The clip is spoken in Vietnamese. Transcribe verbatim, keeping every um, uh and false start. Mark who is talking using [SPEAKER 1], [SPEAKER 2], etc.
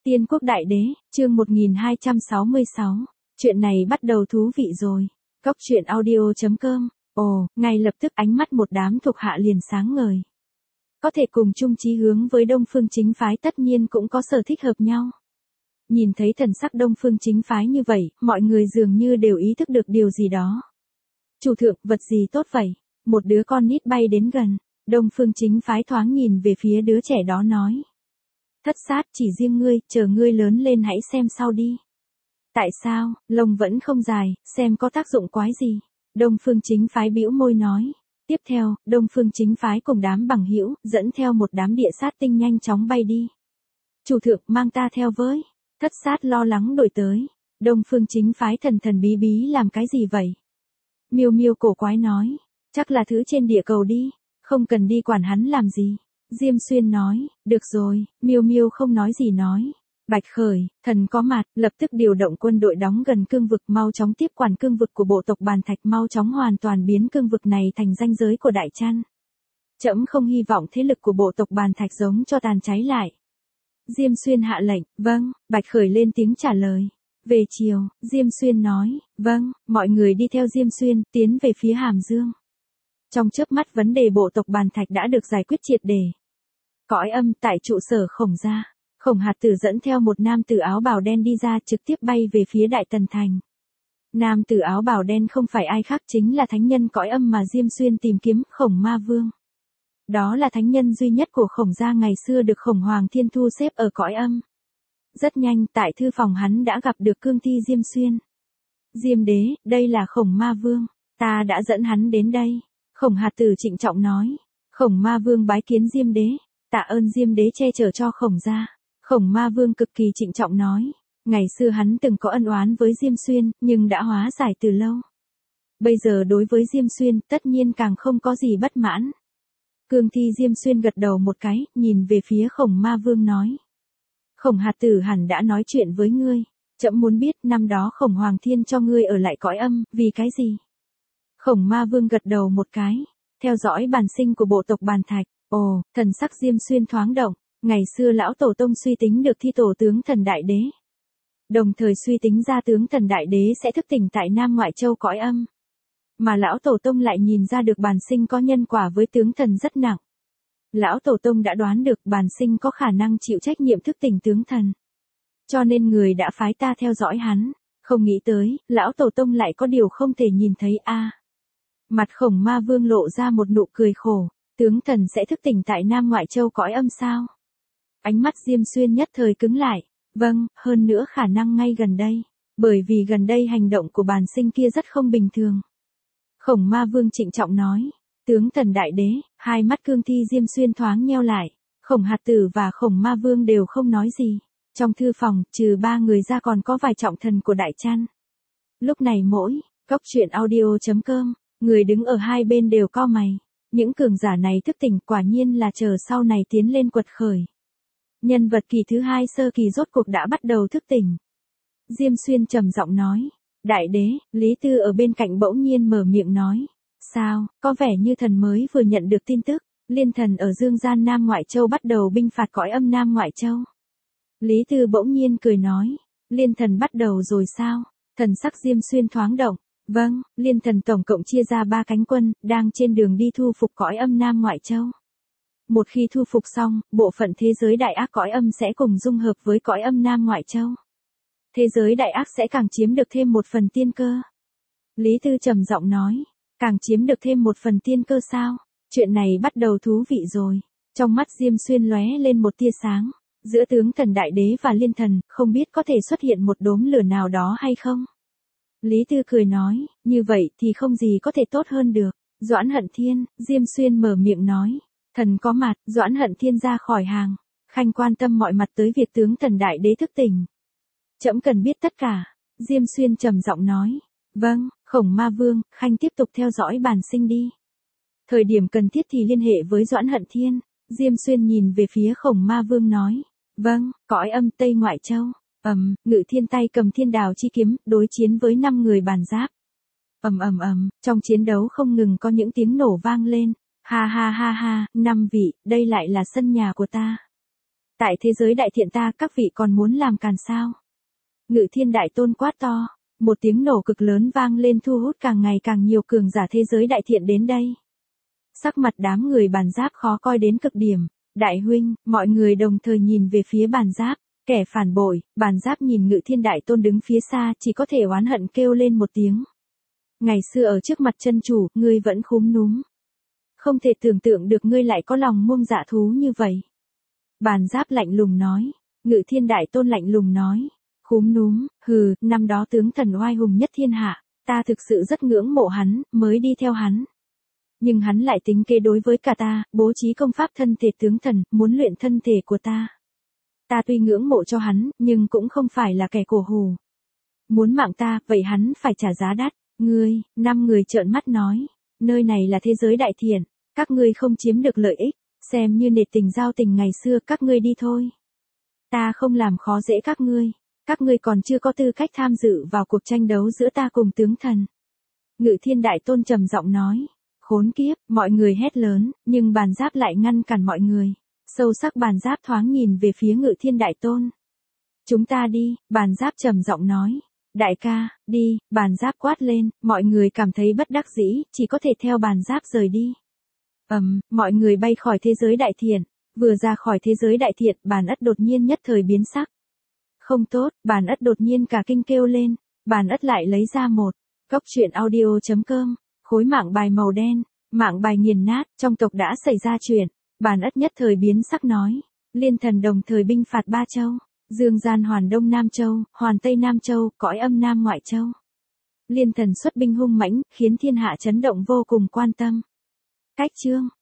[SPEAKER 1] Tiên Quốc Đại Đế, chương một nghìn hai trăm sáu mươi sáu. Chuyện này bắt đầu thú vị rồi. Cốc truyện audio chấm com. Ồ, ngay lập tức ánh mắt một đám thuộc hạ liền sáng ngời. Có thể cùng chung chí hướng với Đông Phương Chính Phái tất nhiên cũng có sở thích hợp nhau. Nhìn thấy thần sắc Đông Phương Chính Phái như vậy, mọi người dường như đều ý thức được điều gì đó. Chủ thượng, vật gì tốt vậy? Một đứa con nít bay đến gần. Đông Phương Chính Phái thoáng nhìn về phía đứa trẻ đó nói. Thất sát, chỉ riêng ngươi, chờ ngươi lớn lên hãy xem sau đi. Tại sao, lông vẫn không dài, xem có tác dụng quái gì? Đông Phương Chính Phái bĩu môi nói. Tiếp theo, Đông Phương Chính Phái cùng đám bằng hữu dẫn theo một đám địa sát tinh nhanh chóng bay đi. Chủ thượng, mang ta theo với. Thất sát lo lắng đổi tới. Đông Phương Chính Phái thần thần bí bí làm cái gì vậy? Miêu Miêu cổ quái nói. Chắc là thứ trên địa cầu đi, không cần đi quản hắn làm gì. Diêm Xuyên nói, được rồi, Miêu Miêu không nói gì nói. Bạch Khởi, thần có mặt, lập tức điều động quân đội đóng gần cương vực, mau chóng tiếp quản cương vực của bộ tộc Bàn Thạch, mau chóng hoàn toàn biến cương vực này thành ranh giới của Đại Trăn. Trẫm không hy vọng thế lực của bộ tộc Bàn Thạch giống cho tàn cháy lại. Diêm Xuyên hạ lệnh, vâng, Bạch Khởi lên tiếng trả lời. Về chiều, Diêm Xuyên nói, vâng, mọi người đi theo Diêm Xuyên, tiến về phía Hàm Dương. Trong chớp mắt vấn đề bộ tộc Bàn Thạch đã được giải quyết triệt để. Cõi âm tại trụ sở Khổng gia, Khổng Hạt Tử dẫn theo một nam tử áo bào đen đi ra, trực tiếp bay về phía Đại Tần Thành. Nam tử áo bào đen không phải ai khác, chính là thánh nhân cõi âm mà Diêm Xuyên tìm kiếm, Khổng Ma Vương. Đó là thánh nhân duy nhất của Khổng gia ngày xưa được Khổng Hoàng Thiên thu xếp ở cõi âm. Rất nhanh, tại thư phòng hắn đã gặp được cương thi Diêm Xuyên. Diêm đế, đây là Khổng Ma Vương, ta đã dẫn hắn đến đây. Khổng Hạt Tử trịnh trọng nói. Khổng Ma Vương bái kiến Diêm đế, tạ ơn Diêm đế che chở cho Khổng gia. Khổng Ma Vương cực kỳ trịnh trọng nói. Ngày xưa hắn từng có ân oán với Diêm Xuyên, nhưng đã hóa giải từ lâu. Bây giờ đối với Diêm Xuyên, tất nhiên càng không có gì bất mãn. Cương thi Diêm Xuyên gật đầu một cái, nhìn về phía Khổng Ma Vương nói. Khổng Hạt Tử hẳn đã nói chuyện với ngươi. Trẫm muốn biết năm đó Khổng Hoàng Thiên cho ngươi ở lại cõi âm, vì cái gì? Khổng Ma Vương gật đầu một cái, theo dõi bản sinh của bộ tộc Bàn Thạch. Ồ, thần sắc Diêm Xuyên thoáng động, ngày xưa lão tổ tông suy tính được thi tổ tướng thần Đại Đế. Đồng thời suy tính ra tướng thần Đại Đế sẽ thức tỉnh tại Nam Ngoại Châu cõi âm. Mà lão tổ tông lại nhìn ra được bản sinh có nhân quả với tướng thần rất nặng. Lão tổ tông đã đoán được bản sinh có khả năng chịu trách nhiệm thức tỉnh tướng thần. Cho nên người đã phái ta theo dõi hắn, không nghĩ tới, lão tổ tông lại có điều không thể nhìn thấy a. À. Mặt Khổng Ma Vương lộ ra một nụ cười khổ, tướng thần sẽ thức tỉnh tại Nam Ngoại Châu cõi âm sao? Ánh mắt Diêm Xuyên nhất thời cứng lại, vâng, hơn nữa khả năng ngay gần đây, bởi vì gần đây hành động của bản sinh kia rất không bình thường. Khổng Ma Vương trịnh trọng nói, tướng thần Đại Đế, hai mắt cương thi Diêm Xuyên thoáng nheo lại, Khổng Hạt Tử và Khổng Ma Vương đều không nói gì. Trong thư phòng, trừ ba người ra còn có vài trọng thần của Đại Trăn. Lúc này mỗi, cốc truyện audio chấm com, người đứng ở hai bên đều cau mày. Những cường giả này thức tỉnh quả nhiên là chờ sau này tiến lên quật khởi. Nhân vật kỳ thứ hai sơ kỳ rốt cuộc đã bắt đầu thức tỉnh. Diêm Xuyên trầm giọng nói. Đại đế, Lý Tư ở bên cạnh bỗng nhiên mở miệng nói. Sao, có vẻ như thần mới vừa nhận được tin tức, liên thần ở Dương Gian Nam Ngoại Châu bắt đầu binh phạt cõi âm Nam Ngoại Châu. Lý Tư bỗng nhiên cười nói. Liên thần bắt đầu rồi sao? Thần sắc Diêm Xuyên thoáng động. Vâng, liên thần tổng cộng chia ra ba cánh quân, đang trên đường đi thu phục cõi âm Nam Ngoại Châu. Một khi thu phục xong, bộ phận thế giới đại ác cõi âm sẽ cùng dung hợp với cõi âm Nam Ngoại Châu. Thế giới đại ác sẽ càng chiếm được thêm một phần tiên cơ. Lý Tư trầm giọng nói, càng chiếm được thêm một phần tiên cơ sao? Chuyện này bắt đầu thú vị rồi. Trong mắt Diêm Xuyên lóe lên một tia sáng. Giữa tướng thần Đại Đế và liên thần, không biết có thể xuất hiện một đốm lửa nào đó hay không? Lý Tư cười nói, như vậy thì không gì có thể tốt hơn được. Doãn Hận Thiên, Diêm Xuyên mở miệng nói. Thần có mặt, Doãn Hận Thiên ra khỏi hàng. Khanh quan tâm mọi mặt tới việc tướng thần Đại Đế thức tỉnh. Trẫm cần biết tất cả. Diêm Xuyên trầm giọng nói. Vâng, Khổng Ma Vương, Khanh tiếp tục theo dõi bản sinh đi. Thời điểm cần thiết thì liên hệ với Doãn Hận Thiên. Diêm Xuyên nhìn về phía Khổng Ma Vương nói. Vâng, cõi âm Tây Ngoại Châu. Ầm, um, Ngự Thiên tay cầm thiên đào chi kiếm, đối chiến với năm người bàn giáp. Ầm ầm ầm, trong chiến đấu không ngừng có những tiếng nổ vang lên. Ha ha ha ha, năm vị, đây lại là sân nhà của ta. Tại thế giới đại thiện ta các vị còn muốn làm càn sao? Ngự Thiên Đại Tôn quát to, một tiếng nổ cực lớn vang lên thu hút càng ngày càng nhiều cường giả thế giới đại thiện đến đây. Sắc mặt đám người Bàn Giáp khó coi đến cực điểm, đại huynh, mọi người đồng thời nhìn về phía Bàn Giáp, kẻ phản bội. Bàn Giáp nhìn Ngự Thiên Đại Tôn đứng phía xa chỉ có thể oán hận kêu lên một tiếng. Ngày xưa ở trước mặt chân chủ, ngươi vẫn khúm núm. Không thể tưởng tượng được ngươi lại có lòng muông dạ thú như vậy. Bàn Giáp lạnh lùng nói, Ngự Thiên Đại Tôn lạnh lùng nói, khúm núm, hừ, năm đó tướng thần oai hùng nhất thiên hạ, ta thực sự rất ngưỡng mộ hắn, mới đi theo hắn. Nhưng hắn lại tính kế đối với cả ta, bố trí công pháp thân thể tướng thần, muốn luyện thân thể của ta. Ta tuy ngưỡng mộ cho hắn, nhưng cũng không phải là kẻ cổ hủ. Muốn mạng ta, vậy hắn phải trả giá đắt. Ngươi, năm người trợn mắt nói, nơi này là thế giới đại thiện, các ngươi không chiếm được lợi ích, xem như nể tình giao tình ngày xưa, các ngươi đi thôi. Ta không làm khó dễ các ngươi, các ngươi còn chưa có tư cách tham dự vào cuộc tranh đấu giữa ta cùng tướng thần. Ngự Thiên Đại Tôn trầm giọng nói, khốn kiếp, mọi người hét lớn, nhưng Bàn Giáp lại ngăn cản mọi người. Sâu sắc Bàn Giáp thoáng nhìn về phía Ngự Thiên Đại Tôn. Chúng ta đi, Bàn Giáp trầm giọng nói. Đại ca, đi, Bàn Giáp quát lên, mọi người cảm thấy bất đắc dĩ, chỉ có thể theo Bàn Giáp rời đi. Ầm, um, mọi người bay khỏi thế giới đại thiện, vừa ra khỏi thế giới đại thiện, Bàn Ất đột nhiên nhất thời biến sắc. Không tốt, Bàn Ất đột nhiên cả kinh kêu lên, Bàn Ất lại lấy ra một góc truyện audio chấm com, khối mạng bài màu đen, mạng bài nghiền nát, trong tộc đã xảy ra chuyện, Bàn Ất nhất thời biến sắc nói, liên thần đồng thời binh phạt ba châu. Dương gian hoàn Đông Nam Châu, hoàn Tây Nam Châu, cõi âm Nam Ngoại Châu. Liên thần xuất binh hung mãnh, khiến thiên hạ chấn động vô cùng quan tâm. Cách chương